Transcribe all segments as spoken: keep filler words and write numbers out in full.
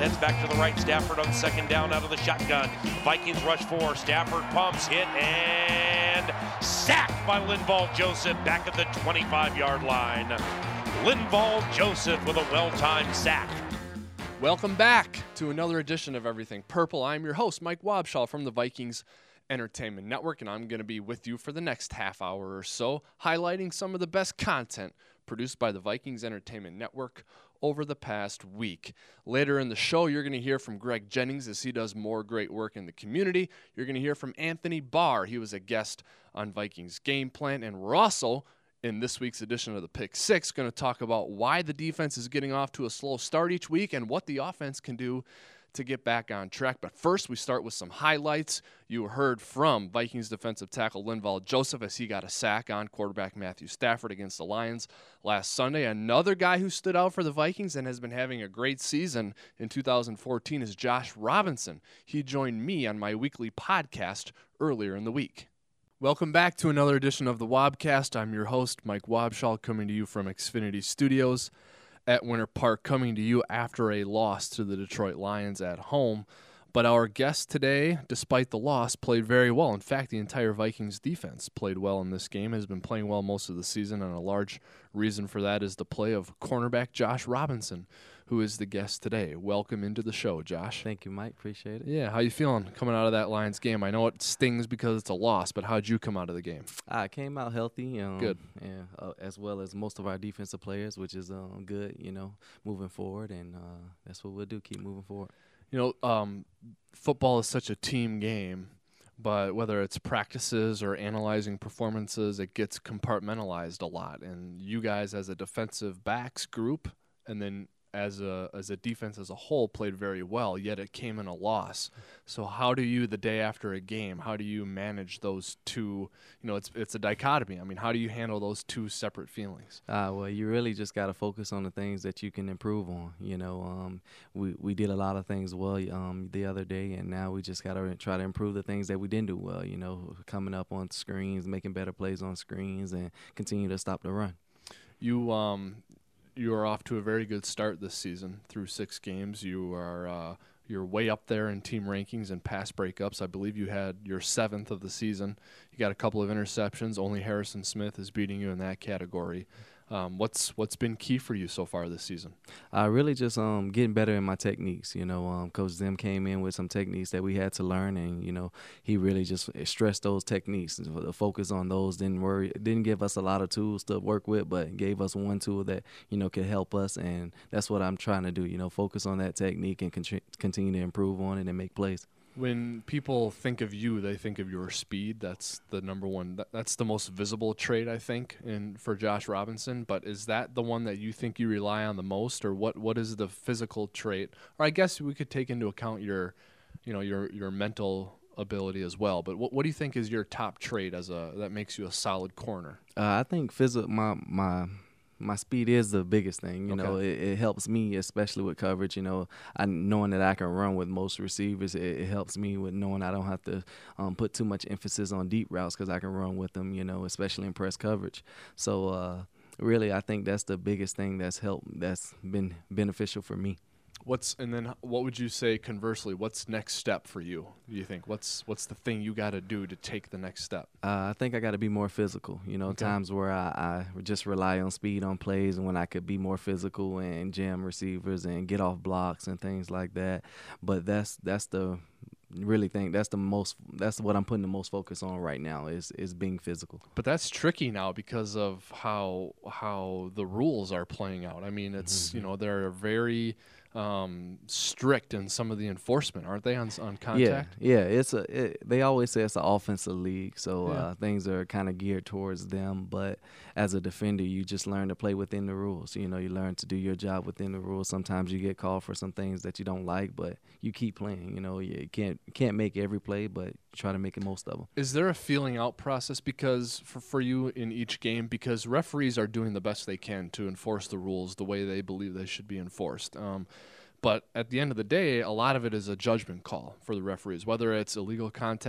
heads back to the right. Stafford on second down out of the shotgun. Vikings rush four. Stafford pumps, hit, and sacked by Linval Joseph back at the twenty-five-yard line. Linval Joseph with a well-timed sack. Welcome back to another edition of Everything Purple. I'm your host, Mike Wobschall from the Vikings Entertainment Network, and I'm going to be with you for the next half hour or so, highlighting some of the best content produced by the Vikings Entertainment Network over the past week. Later in the show, you're going to hear from Greg Jennings as he does more great work in the community. You're going to hear from Anthony Barr. He was a guest on Vikings Game Plan, and we're also, in this week's edition of the Pick Six, going to talk about why the defense is getting off to a slow start each week and what the offense can do to get back on track. But first, we start with some highlights. You heard from Vikings defensive tackle Linval Joseph as he got a sack on quarterback Matthew Stafford against the Lions last Sunday. Another guy who stood out for the Vikings and has been having a great season in two thousand fourteen is Josh Robinson. He joined me on my weekly podcast earlier in the week. Welcome back to another edition of the Wobcast. I'm your host, Mike Wobschall, coming to you from Xfinity Studios at Winter Park, coming to you after a loss to the Detroit Lions at home. But our guest today, despite the loss, played very well. In fact, the entire Vikings defense played well in this game, has been playing well most of the season, and a large reason for that is the play of cornerback Josh Robinson, who is the guest today. Welcome into the show, Josh. Thank you, Mike. Appreciate it. Yeah, how you feeling coming out of that Lions game? I know it stings because it's a loss, but how'd you come out of the game? I came out healthy. Um, good. Yeah, uh, as well as most of our defensive players, which is um, good, you know, moving forward, and uh, that's what we'll do, keep moving forward. You know, um, football is such a team game, but whether it's practices or analyzing performances, it gets compartmentalized a lot. And you guys as a defensive backs group and then as a as a defense as a whole played very well, yet it came in a loss. So how do you, the day after a game, how do you manage those two? You know, it's it's a dichotomy. I mean, how do you handle those two separate feelings? Uh, well, you really just got to focus on the things that you can improve on. You know, um, we, we did a lot of things well um, the other day, and now we just got to try to improve the things that we didn't do well, you know, coming up on screens, making better plays on screens, and continue to stop the run. You um. You are off to a very good start this season through six games. You are uh, you're way up there in team rankings and pass breakups. I believe you had your seventh of the season. You got a couple of interceptions. Only Harrison Smith is beating you in that category. Um, what's what's been key for you so far this season? Uh, really just um, getting better in my techniques. You know, um, Coach Zim came in with some techniques that we had to learn, and you know, he really just stressed those techniques. The focus on those didn't worry, didn't give us a lot of tools to work with, but gave us one tool that you know could help us, and that's what I'm trying to do. You know, focus on that technique and con- continue to improve on it and make plays. When people think of you, they think of your speed. That's the number one. That's the most visible trait, I think, in for Josh Robinson. But is that the one that you think you rely on the most, or what? What is the physical trait? Or I guess we could take into account your, you know, your your mental ability as well. But what what do you think is your top trait as a that makes you a solid corner? Uh, I think physical. My my. My speed is the biggest thing, you okay. know. It, it helps me, especially with coverage. You know, I knowing that I can run with most receivers. It, it helps me with knowing I don't have to um, put too much emphasis on deep routes because I can run with them. You know, especially in press coverage. So uh, really, I think that's the biggest thing that's helped. That's been beneficial for me. What's and then what would you say conversely? What's next step for you? Do you think what's what's the thing you got to do to take the next step? Uh, I think I got to be more physical. You know, okay. times where I, I just rely on speed on plays, and when I could be more physical and jam receivers and get off blocks and things like that. But that's that's the really think that's the most that's what I'm putting the most focus on right now is is being physical. But that's tricky now because of how how the rules are playing out. I mean, it's mm-hmm. you know they're very um, strict in some of the enforcement, aren't they, on on contact? Yeah, yeah. It's a. It, they always say it's an offensive league, so yeah. uh, things are kind of geared towards them. But as a defender, you just learn to play within the rules. You know, you learn to do your job within the rules. Sometimes you get called for some things that you don't like, but you keep playing. You know, you can't can't make every play, but try to make the most of them. Is there a feeling out process because for for you in each game? Because referees are doing the best they can to enforce the rules the way they believe they should be enforced. Um, But at the end of the day, a lot of it is a judgment call for the referees, whether it's illegal contact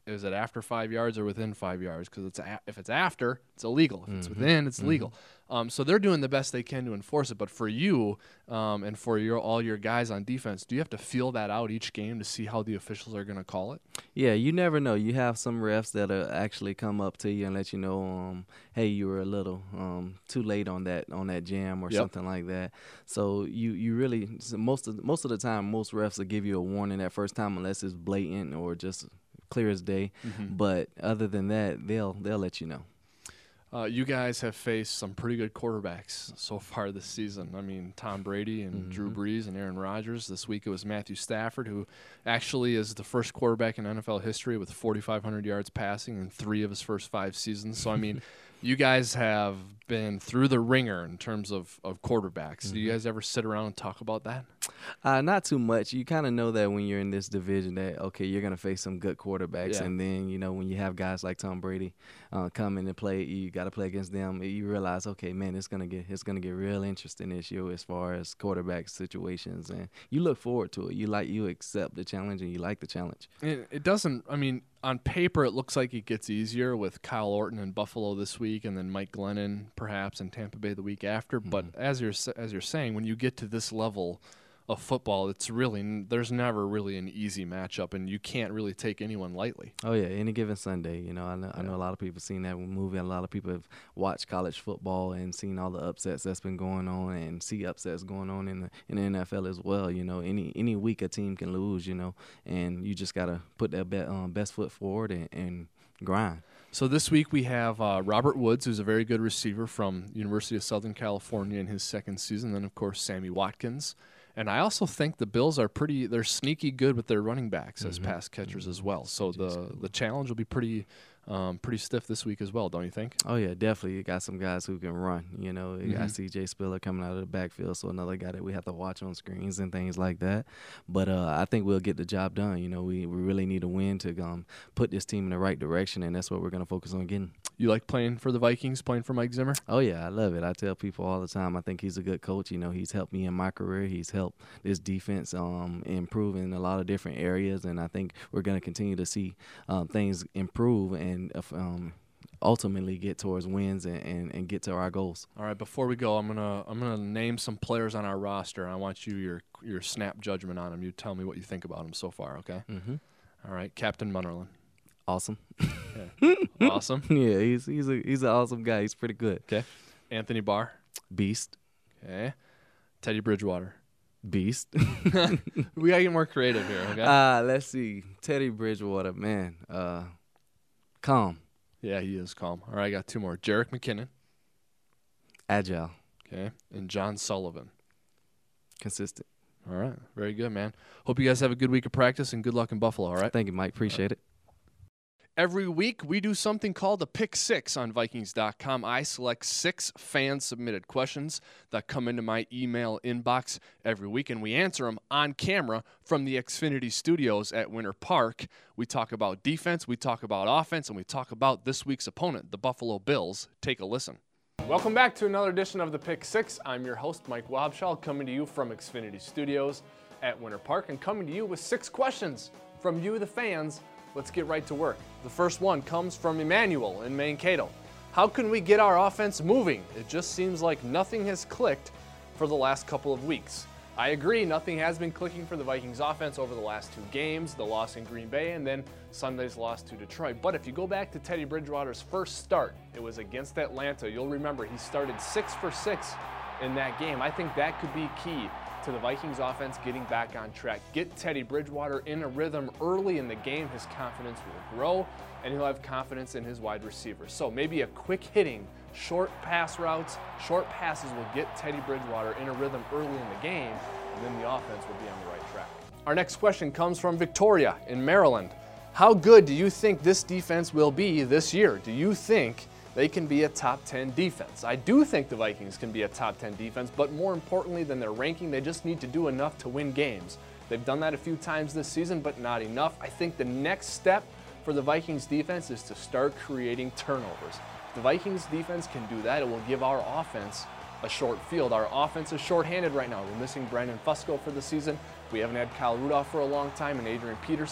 is it after five yards or within five yards? Because it's a, if it's after, it's illegal. If it's Mhm. within, it's Mhm. legal. Um, so they're doing the best they can to enforce it. But for you um, and for your all your guys on defense, do you have to feel that out each game to see how the officials are going to call it? Yeah, you never know. You have some refs that'll actually come up to you and let you know, um, hey, you were a little um, too late on that on that jam or Yep. something like that. So you you really so most of most of the time, most refs will give you a warning that first time unless it's blatant or just clear as day. Mhm. But other than that, they'll they'll let you know. Uh, you guys have faced some pretty good quarterbacks so far this season. I mean, Tom Brady and Drew Mhm. Brees and Aaron Rodgers. This week it was Matthew Stafford, who actually is the first quarterback in N F L history with forty-five hundred yards passing in three of his first five seasons. So, I mean, you guys have been through the ringer in terms of, of quarterbacks. Do you Mhm. guys ever sit around and talk about that? Uh, not too much. You kind of know that when you're in this division that, okay, you're going to face some good quarterbacks. Yeah. And then, you know, when you have guys like Tom Brady uh, come in and play, you got to play against them. You realize, okay, man, it's going to get it's gonna get real interesting this year as far as quarterback situations. And you look forward to it. You like you accept the challenge and you like the challenge. It, it doesn't, I mean, on paper it looks like it gets easier with Kyle Orton in Buffalo this week and then Mike Glennon perhaps in Tampa Bay the week after. But as you're sa- as you're saying, when you get to this level of football, it's really n- there's never really an easy matchup, and you can't really take anyone lightly. Oh yeah, any given Sunday. You know, I know I know Yeah. a lot of people seen that movie. A lot of people have watched college football and seen all the upsets that's been going on, and see upsets going on in the in the N F L as well. You know, any any week a team can lose. You know, and you just gotta put that be, um, best foot forward and, and grind. So this week we have uh, Robert Woods, who's a very good receiver from University of Southern California in his second season. Then of course Sammy Watkins. And I also think the Bills are pretty, they're sneaky good with their running backs as Mhm. pass catchers as well. So C J the, Spiller. the challenge will be pretty um, pretty stiff this week as well, don't you think? Oh yeah, definitely. You got some guys who can run. You know, you Mhm. got C J Spiller coming out of the backfield, so another guy that we have to watch on screens and things like that. But uh, I think we'll get the job done. You know, we, we really need a win to um, put this team in the right direction, and that's what we're gonna focus on getting. You like playing for the Vikings, playing for Mike Zimmer? Oh yeah, I love it. I tell people all the time. I think he's a good coach. You know, he's helped me in my career. He's helped this defense um, improve in a lot of different areas, and I think we're gonna continue to see um, things improve and um, ultimately get towards wins and, and, and get to our goals. All right, before we go, I'm gonna I'm gonna name some players on our roster, and I want you your your snap judgment on them. You tell me what you think about them so far, okay? Mm-hmm. All right, Captain Munnerlin. Awesome. Awesome. Yeah, he's he's a he's an awesome guy. He's pretty good. Okay. Anthony Barr. Beast. Okay. Teddy Bridgewater. Beast. We gotta get more creative here, okay? Uh, let's see. Teddy Bridgewater, man. Uh, calm. Yeah, he is calm. All right, I got two more. Jerick McKinnon. Agile. Okay. And John Sullivan. Consistent. All right. Very good, man. Hope you guys have a good week of practice and good luck in Buffalo, all right? Thank you, Mike. Appreciate it. Every week, we do something called a Pick Six on Vikings dot com. I select six fan-submitted questions that come into my email inbox every week, and we answer them on camera from the Xfinity Studios at Winter Park. We talk about defense, we talk about offense, and we talk about this week's opponent, the Buffalo Bills. Take a listen. Welcome back to another edition of the Pick Six. I'm your host, Mike Wobschall, coming to you from Xfinity Studios at Winter Park, and coming to you with six questions from you, the fans. Let's get right to work. The first one comes from Emmanuel in Mankato. How can we get our offense moving? It just seems like nothing has clicked for the last couple of weeks. I agree, nothing has been clicking for the Vikings offense over the last two games, the loss in Green Bay and then Sunday's loss to Detroit. But if you go back to Teddy Bridgewater's first start, it was against Atlanta. You'll remember he started six for six in that game. I think that could be key to the Vikings offense getting back on track. Get Teddy Bridgewater in a rhythm early in the game. His confidence will grow, and he'll have confidence in his wide receivers. So maybe a quick hitting, short pass routes, short passes will get Teddy Bridgewater in a rhythm early in the game, and then the offense will be on the right track. Our next question comes from Victoria in Maryland. How good do you think this defense will be this year? Do you think they can be a top ten defense? I do think the Vikings can be a top ten defense, but more importantly than their ranking, they just need to do enough to win games. They've done that a few times this season, but not enough. I think the next step for the Vikings defense is to start creating turnovers. If the Vikings defense can do that, it will give our offense a short field. Our offense is shorthanded right now. We're missing Brandon Fusco for the season. We haven't had Kyle Rudolph for a long time and Adrian Peterson.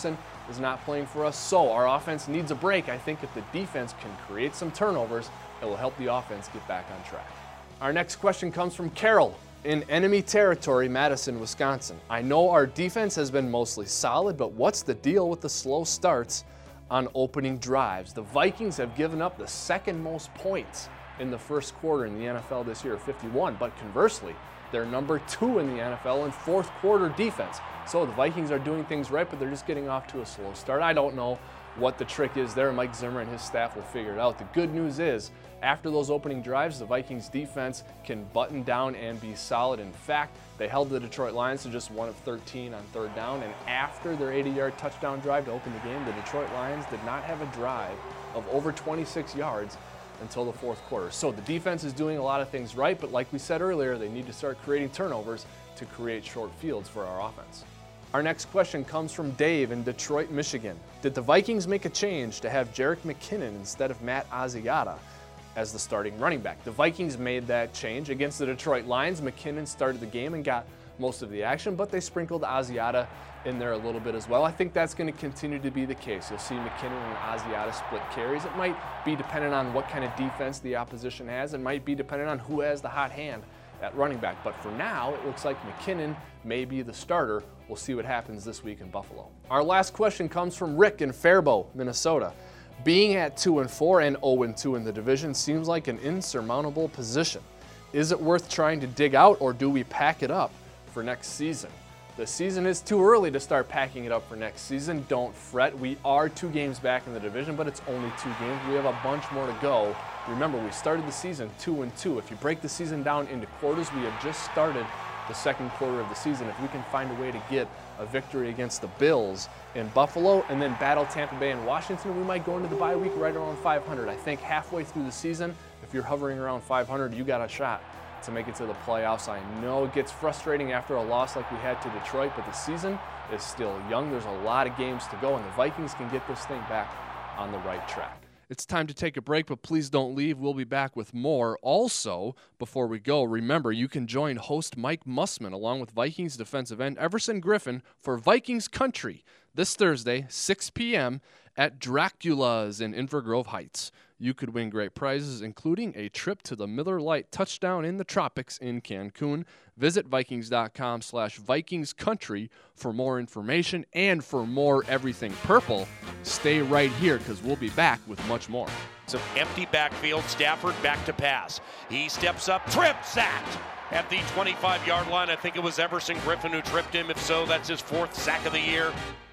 is not playing for us, so our offense needs a break. I think if the defense can create some turnovers, it will help the offense get back on track. Our next question comes from Carol in enemy territory, Madison, Wisconsin. I know our defense has been mostly solid, but what's the deal with the slow starts on opening drives? The Vikings have given up the second most points in the first quarter in the N F L this year, fifty-one, but conversely, they're number two in the N F L in fourth quarter defense. So the Vikings are doing things right, but they're just getting off to a slow start. I don't know what the trick is there. Mike Zimmer and his staff will figure it out. The good news is, after those opening drives, the Vikings defense can button down and be solid. In fact, they held the Detroit Lions to just one of thirteen on third down, and after their eighty-yard touchdown drive to open the game, the Detroit Lions did not have a drive of over twenty-six yards until the fourth quarter. So the defense is doing a lot of things right, but like we said earlier, they need to start creating turnovers to create short fields for our offense. Our next question comes from Dave in Detroit, Michigan. Did the Vikings make a change to have Jerick McKinnon instead of Matt Asiata as the starting running back? The Vikings made that change against the Detroit Lions. McKinnon started the game and got most of the action, but they sprinkled Asiata in there a little bit as well. I think that's going to continue to be the case. You'll see McKinnon and Asiata split carries. It might be dependent on what kind of defense the opposition has. It might be dependent on who has the hot hand at running back. But for now, it looks like McKinnon may be the starter. We'll see what happens this week in Buffalo. Our last question comes from Rick in Faribault, Minnesota. Being at two and four and oh and two in the division seems like an insurmountable position. Is it worth trying to dig out, or do we pack it up for next season? The season is too early to start packing it up for next season. Don't fret. We are two games back in the division, but it's only two games. We have a bunch more to go. Remember, we started the season two and two. If you break the season down into quarters, we have just started the second quarter of the season. If we can find a way to get a victory against the Bills in Buffalo and then battle Tampa Bay and Washington, we might go into the bye week right around five hundred. I think halfway through the season, if you're hovering around five hundred, you got a shot to make it to the playoffs. I know it gets frustrating after a loss like we had to Detroit, but the season is still young. There's a lot of games to go, and the Vikings can get this thing back on the right track. It's time to take a break, but please don't leave. We'll be back with more. Also, before we go, remember, you can join host Mike Mussman along with Vikings defensive end Everson Griffin for Vikings Country this Thursday, six p.m. at Dracula's in Inver Grove Heights. You could win great prizes, including a trip to the Miller Lite Touchdown in the Tropics in Cancun. Visit Vikings.com slash Vikings Country for more information and for more Everything Purple. Stay right here because we'll be back with much more. Some empty backfield. Stafford back to pass. He steps up, tripped, sacked at the twenty-five-yard line. I think it was Everson Griffin who tripped him. If so, that's his fourth sack of the year.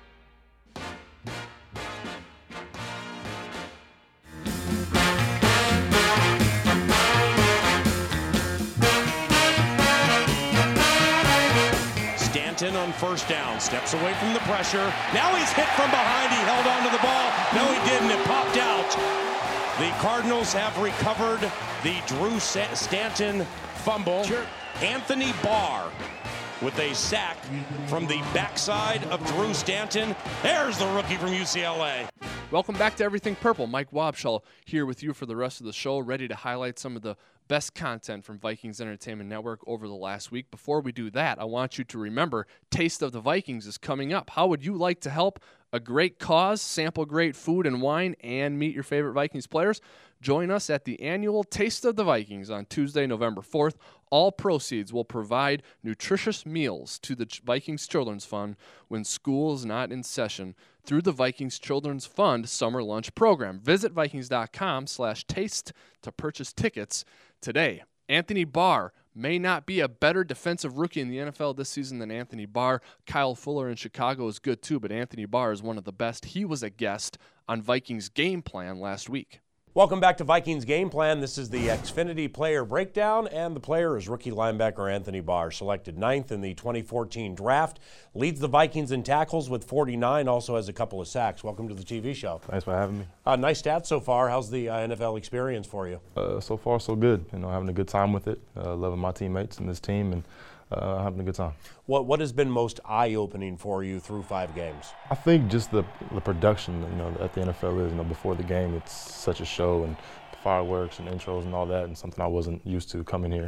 On first down, steps away from the pressure. Now he's hit from behind. He held onto the ball. No, he didn't. It popped out. The Cardinals have recovered the Drew Stanton fumble. Sure. Anthony Barr with a sack from the backside of Drew Stanton. There's the rookie from U C L A. Welcome back to Everything Purple. Mike Wobschall here with you for the rest of the show, ready to highlight some of the best content from Vikings Entertainment Network over the last week. Before we do that, I want you to remember Taste of the Vikings is coming up. How would you like to help a great cause, sample great food and wine, and meet your favorite Vikings players? Join us at the annual Taste of the Vikings on Tuesday, November fourth. All proceeds will provide nutritious meals to the Vikings Children's Fund when school is not in session through the Vikings Children's Fund Summer Lunch Program. Visit Vikings.com slash taste to purchase tickets today. Anthony Barr may not be a better defensive rookie in the N F L this season than Anthony Barr. Kyle Fuller in Chicago is good too, but Anthony Barr is one of the best. He was a guest on Vikings Game Plan last week. Welcome back to Vikings Game Plan. This is the Xfinity Player Breakdown, and the player is rookie linebacker Anthony Barr, selected ninth in the twenty fourteen draft. Leads the Vikings in tackles with forty-nine, also has a couple of sacks. Welcome to the T V show. Thanks for having me. Uh, nice stats so far. How's the uh, N F L experience for you? Uh, so far, so good. You know, having a good time with it, uh, loving my teammates and this team, and uh, having a good time. What What has been most eye-opening for you through five games? I think just the the production, you know, that the N F L is. You know, before the game, it's such a show, and the fireworks and intros and all that, and something I wasn't used to coming here.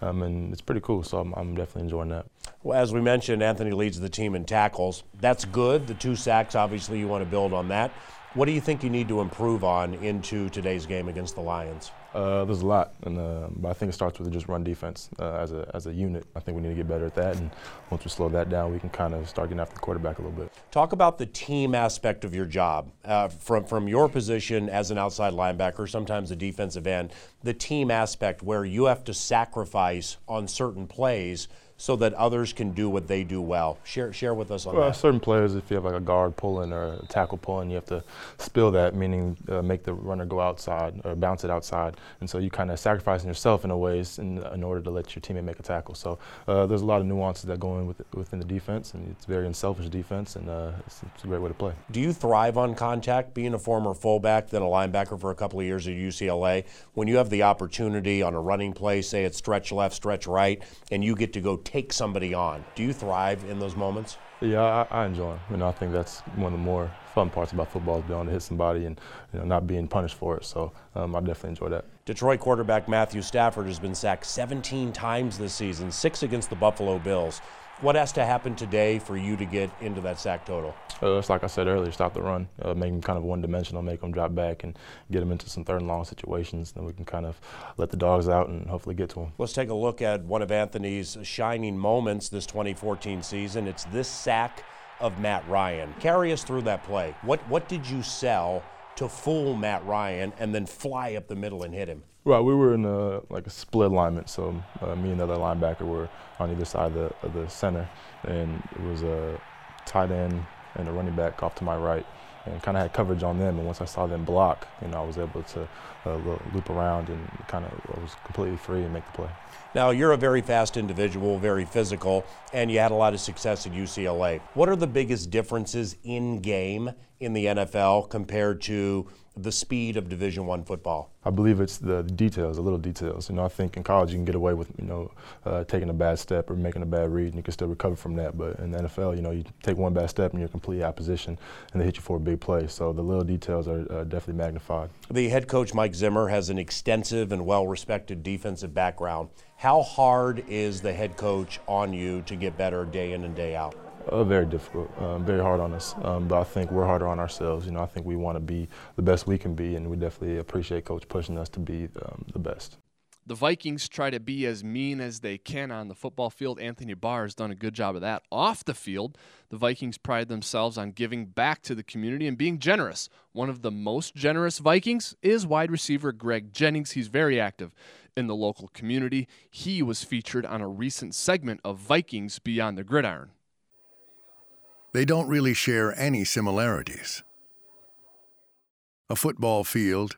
um, and it's pretty cool. So I'm, I'm definitely enjoying that. Well, as we mentioned, Anthony leads the team in tackles. That's good. The two sacks, obviously, you want to build on that. What do you think you need to improve on into today's game against the Lions? Uh, there's a lot, and uh, but I think it starts with just run defense uh, as a as a unit. I think we need to get better at that, and once we slow that down, we can kind of start getting after the quarterback a little bit. Talk about the team aspect of your job, uh, from from your position as an outside linebacker, sometimes a defensive end. The team aspect where you have to sacrifice on certain plays so that others can do what they do well. Share share with us on well, that. Certain players, if you have like a guard pulling or a tackle pulling, you have to spill that, meaning uh, make the runner go outside or bounce it outside. And so you kind of sacrificing yourself in a ways in, in order to let your teammate make a tackle. So uh, there's a lot of nuances that go in with, within the defense, and it's very unselfish defense, and uh, it's, it's a great way to play. Do you thrive on contact, being a former fullback, then a linebacker for a couple of years at U C L A? When you have the opportunity on a running play, say it's stretch left, stretch right, and you get to go take somebody on, do you thrive in those moments? Yeah, I, I enjoy them. You know, I think that's one of the more fun parts about football is being able to hit somebody and you know not being punished for it. So um, I definitely enjoy that. Detroit quarterback Matthew Stafford has been sacked seventeen times this season, six against the Buffalo Bills. What has to happen today for you to get into that sack total? Uh, it's like I said earlier, stop the run, uh, make them kind of one-dimensional, make them drop back, and get them into some third and long situations. Then we can kind of let the dogs out and hopefully get to them. Let's take a look at one of Anthony's shining moments this twenty fourteen season. It's this sack of Matt Ryan. Carry us through that play. What what did you sell to fool Matt Ryan and then fly up the middle and hit him? Well, we were in a, like a split alignment, so uh, me and the other linebacker were on either side of the, of the center, and it was a tight end and a running back off to my right, and kind of had coverage on them. And once I saw them block, you know, I was able to uh, loop around and kind of I was completely free and make the play. Now, you're a very fast individual, very physical, and you had a lot of success at U C L A. What are the biggest differences in game in the N F L compared to the speed of Division One football? I believe it's the details, the little details. You know, I think in college you can get away with, you know, uh, taking a bad step or making a bad read, and you can still recover from that. But in the N F L, you know, you take one bad step and you're completely out of position, and they hit you for a big play. So the little details are uh, definitely magnified. The head coach, Mike Zimmer, has an extensive and well-respected defensive background. How hard is the head coach on you to get better day in and day out? Uh, very difficult, um, very hard on us, um, but I think we're harder on ourselves. You know, I think we want to be the best we can be, and we definitely appreciate Coach pushing us to be um, the best. The Vikings try to be as mean as they can on the football field. Anthony Barr has done a good job of that. Off the field, the Vikings pride themselves on giving back to the community and being generous. One of the most generous Vikings is wide receiver Greg Jennings. He's very active in the local community. He was featured on a recent segment of Vikings Beyond the Gridiron. They don't really share any similarities. A football field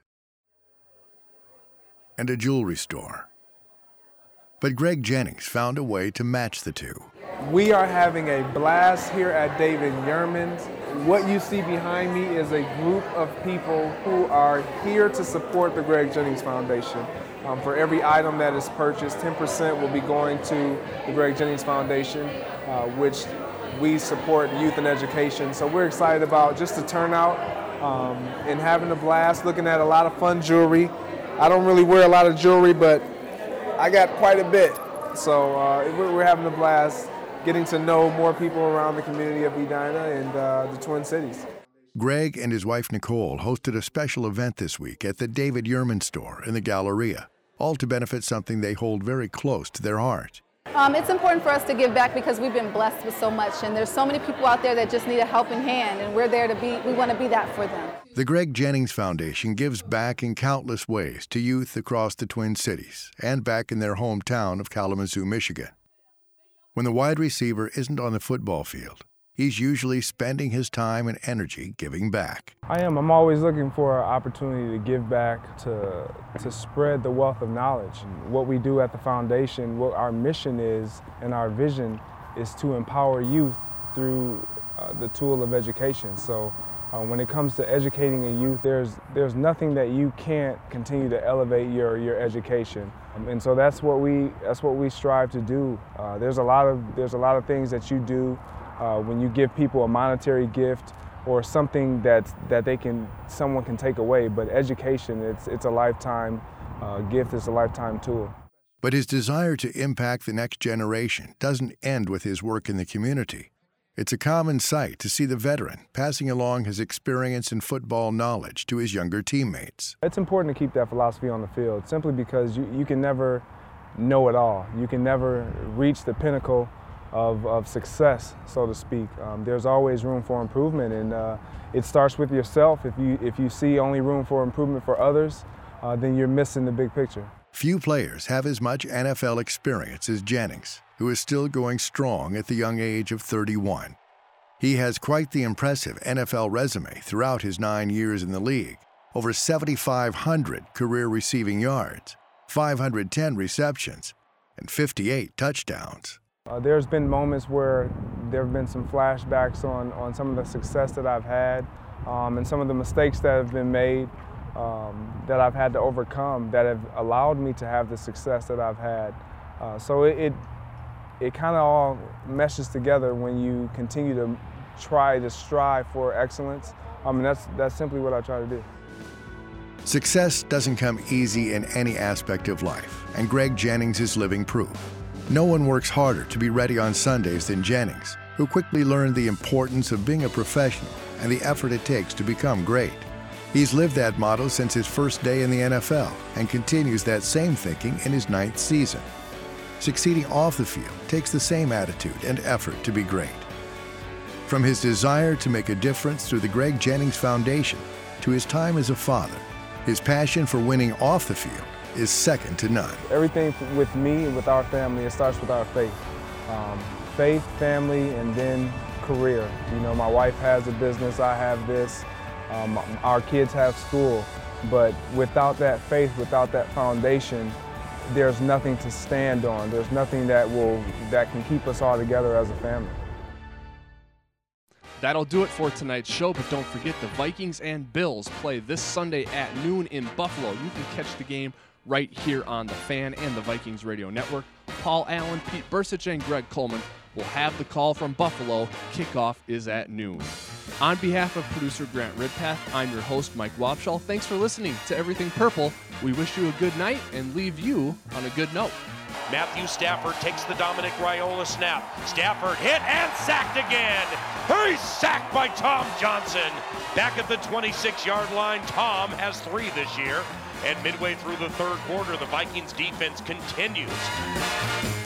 and a jewelry store. But Greg Jennings found a way to match the two. We are having a blast here at David Yurman's. What you see behind me is a group of people who are here to support the Greg Jennings Foundation. Um, for every item that is purchased, ten percent will be going to the Greg Jennings Foundation, uh, which we support youth and education. So we're excited about just the turnout um, and having a blast, looking at a lot of fun jewelry. I don't really wear a lot of jewelry, but I got quite a bit. So uh, we're having a blast getting to know more people around the community of Edina and uh, the Twin Cities. Greg and his wife Nicole hosted a special event this week at the David Yurman store in the Galleria, all to benefit something they hold very close to their heart. Um, it's important for us to give back because we've been blessed with so much, and there's so many people out there that just need a helping hand, and we're there to be, we want to be that for them. The Greg Jennings Foundation gives back in countless ways to youth across the Twin Cities and back in their hometown of Kalamazoo, Michigan. When the wide receiver isn't on the football field, he's usually spending his time and energy giving back. I am. I'm always looking for an opportunity to give back, to, to spread the wealth of knowledge. What we do at the foundation, what our mission is and our vision is to empower youth through uh, the tool of education. So uh, when it comes to educating a youth, there's, there's nothing that you can't continue to elevate your, your education. Um, and so that's what we, that's what we strive to do. Uh, there's a lot of, there's a lot of things that you do Uh, when you give people a monetary gift or something that that they can, someone can take away, but education, it's it's a lifetime uh, gift, it's a lifetime tool. But his desire to impact the next generation doesn't end with his work in the community. It's a common sight to see the veteran passing along his experience and football knowledge to his younger teammates. It's important to keep that philosophy on the field simply because you, you can never know it all. You can never reach the pinnacle of, of success, so to speak. Um, there's always room for improvement, and uh, it starts with yourself. If you, if you see only room for improvement for others, uh, then you're missing the big picture. Few players have as much N F L experience as Jennings, who is still going strong at the young age of thirty-one. He has quite the impressive N F L resume throughout his nine years in the league. Over seventy-five hundred career receiving yards, five hundred ten receptions, and fifty-eight touchdowns. Uh, there's been moments where there have been some flashbacks on, on some of the success that I've had um, and some of the mistakes that have been made um, that I've had to overcome that have allowed me to have the success that I've had. Uh, so it, it, it kind of all meshes together when you continue to try to strive for excellence. I mean, that's, that's simply what I try to do. Success doesn't come easy in any aspect of life, and Greg Jennings is living proof. No one works harder to be ready on Sundays than Jennings, who quickly learned the importance of being a professional and the effort it takes to become great. He's lived that motto since his first day in the N F L and continues that same thinking in his ninth season. Succeeding off the field takes the same attitude and effort to be great. From his desire to make a difference through the Greg Jennings Foundation to his time as a father, his passion for winning off the field is second to none. Everything with me and with our family, it starts with our faith. Um, faith, family, and then career. You know, my wife has a business, I have this. Um, our kids have school. But without that faith, without that foundation, there's nothing to stand on. There's nothing that will that can keep us all together as a family. That'll do it for tonight's show, but don't forget the Vikings and Bills play this Sunday at noon in Buffalo. You can catch the game right here on The Fan and the Vikings Radio Network. Paul Allen, Pete Bursich, and Greg Coleman will have the call from Buffalo. Kickoff is at noon. On behalf of producer Grant Ridpath, I'm your host, Mike Wobschall. Thanks for listening to Everything Purple. We wish you a good night and leave you on a good note. Matthew Stafford takes the Dominic Raiola snap. Stafford hit and sacked again. He's sacked by Tom Johnson. Back at the twenty-six-yard line, Tom has three this year. And midway through the third quarter, the Vikings defense continues